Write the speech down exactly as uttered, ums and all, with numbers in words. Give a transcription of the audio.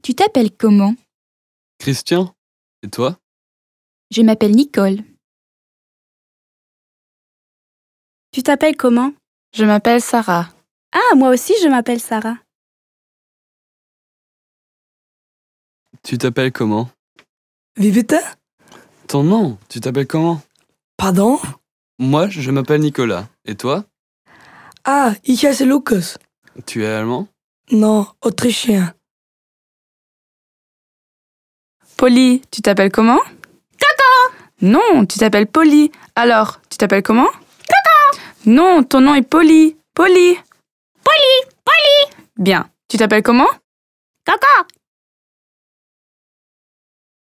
Tu t'appelles comment? Christian, et toi? Je m'appelle Nicole. Tu t'appelles comment? Je m'appelle Sarah. Ah, moi aussi je m'appelle Sarah. Tu t'appelles comment? Vivita? Ton nom, tu t'appelles comment? Pardon? Moi, je m'appelle Nicolas. Et toi? Ah, ich heiße Lukas. Tu es allemand? Non, autrichien. Polly, tu t'appelles comment? Coco! Non, tu t'appelles Polly. Alors, tu t'appelles comment? Coco! Non, ton nom est Polly. Polly. Polly, Polly. Bien. Tu t'appelles comment? Coco,